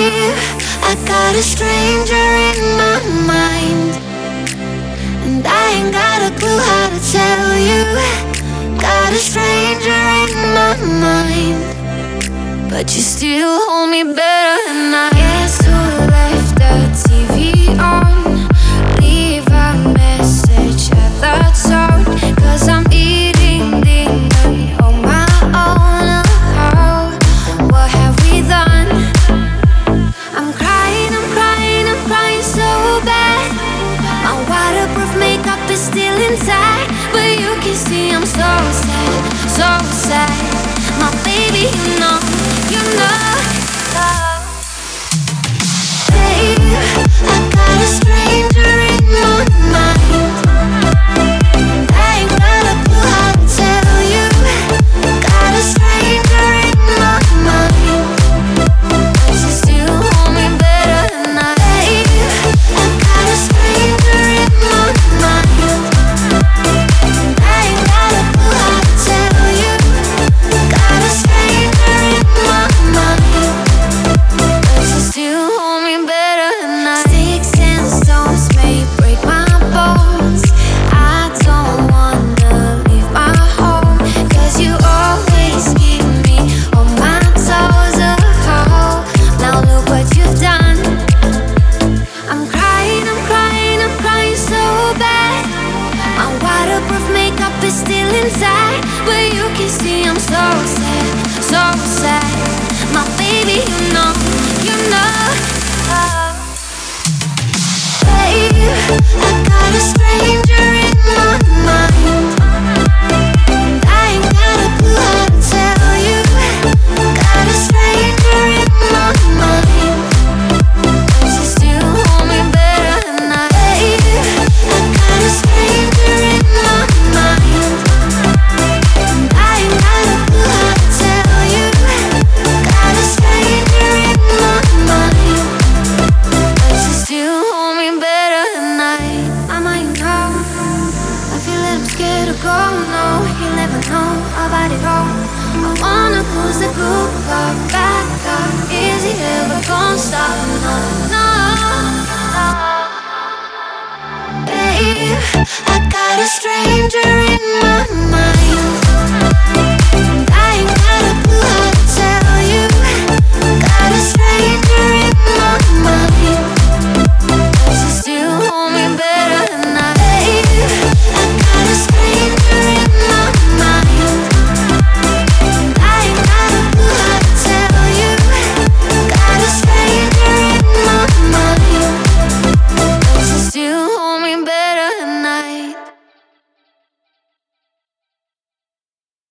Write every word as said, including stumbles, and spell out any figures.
Babe, I got a stranger in my mind, and I ain't got a clue how to tell you. Got a stranger in my mind, but you still hold me better than I. Guess who left the T V on? Leave a message at the tone, 'cause I'm eating dinner on my own. Oh, what have we done? I'm crying, I'm crying, I'm crying so bad. My waterproof makeup is still inside, but you can see I'm so sad, so sad. My baby, you know, you know, love. Babe, I got a stranger in my mind, I ain't got a clue how to tell you. Got a stranger in my mind, but you still hold me better than I. Babe, I got a stranger in my mind, I ain't got a clue how to tell you. Got a stranger in my mind, but you still hold me better than I. Sticks and stones may break my bones, I don't wanna leave my home, 'cause you always keep me on my toes. Oh, now look what you've done. I'm crying, I'm crying, I'm crying so bad. My waterproof makeup is still inside, but you can see I'm so sad, so sad. My baby, you know, you know, love. Babe, I got a stranger in my mind, I ain't got a clue how to tell you. Got a stranger in my mind, but you still hold me better than I. Babe, I got a stranger in my mind, I ain't got a clue how to tell you. Got a stranger in my mind, but you still hold me better than I. I might know, I feel that I'm scared to go. No, you'll never know about it all. I wanna close the group up, back up. Is it ever gonna stop? No, no, no. Babe, I got a stranger in my mind,